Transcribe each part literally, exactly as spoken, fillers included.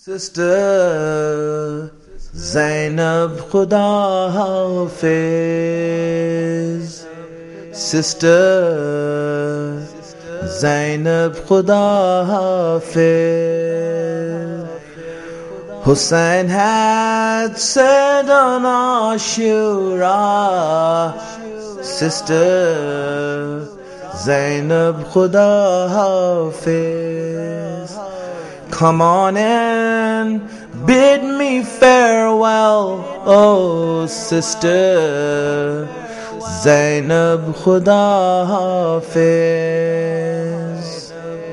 Sister Zainab Khuda Hafiz, Sister Zainab Khuda Hafiz. Hussain had said on Ashura, Sister Zainab Khuda Hafiz, come on and bid me farewell, oh Sister Zainab Khuda Hafiz.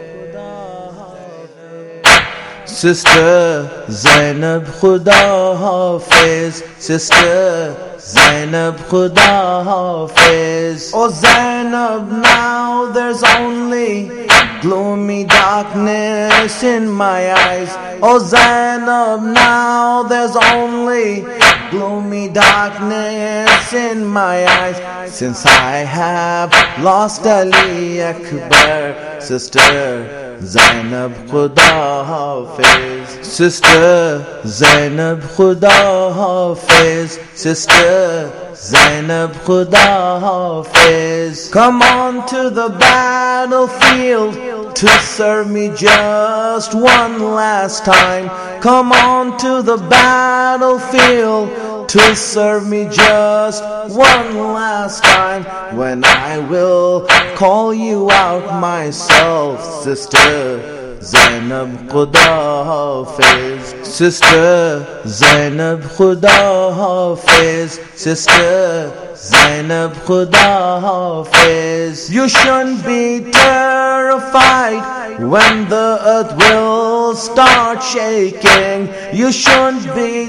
Sister Zainab Khuda Hafiz, Sister Zainab Khuda Hafiz. Oh Zainab, now there's only gloomy darkness in my eyes. Oh Zainab, now there's only gloomy darkness in my eyes, since I have lost Ali Akbar. Sister Zainab Khuda Hafiz, Sister Zainab Khuda Hafiz, Sister Zainab Khuda Hafiz. Come on to the battlefield to serve me just one last time. Come on to the battlefield to serve me just one last time, when I will call you out myself. Sister Zainab Khuda Hafiz, Sister Zainab Khuda Hafiz, Sister Zainab Khuda Hafiz. You shouldn't be terrified when the earth will start shaking. You shouldn't be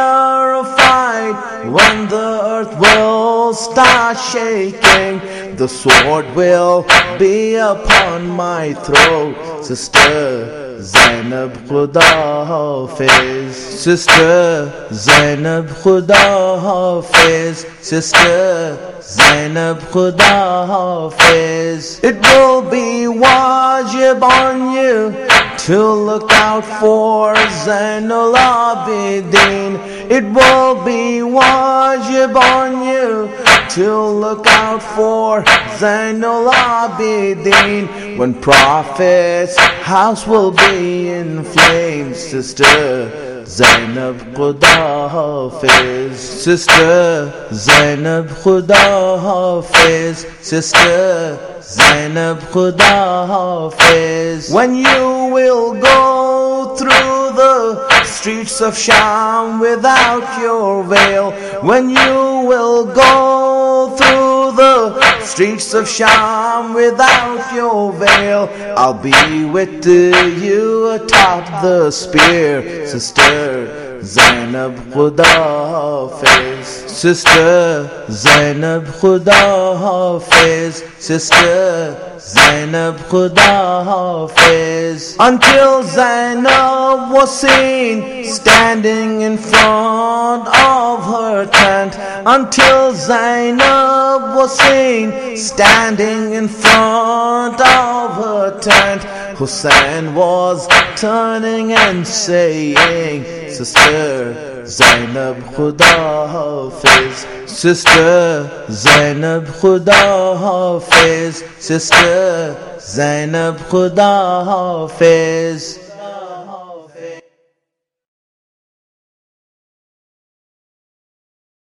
terrified when the earth will start shaking. The sword will be upon my throat. Sister Zainab Khuda Hafiz, Sister Zainab Khuda Hafiz, Sister Zainab Khuda Hafiz. It will be wajib on you to look out for Zainul Abidin. It will be wajib on you to look out for Zainul Abidin. When Prophet's house will be in flames, Sister Zainab Khuda Hafiz, Sister Zainab Khuda Hafiz, Sister Zainab Khuda Hafiz. When you will go through the streets of Sham without your veil, when you will go through the streets of Sham without your veil, I'll be with you atop the spear. Sister Zainab Khuda Hafiz, Sister Zainab Khuda Hafiz, Sister Zainab Khuda Hafiz. Until Zainab was seen standing in front of her tent, until Zainab was seen standing in front of her tent, Hussain was turning and saying, Sister Zainab Khuda Hafiz, Sister Zainab Khuda Hafiz, Sister Zainab Khuda Hafiz.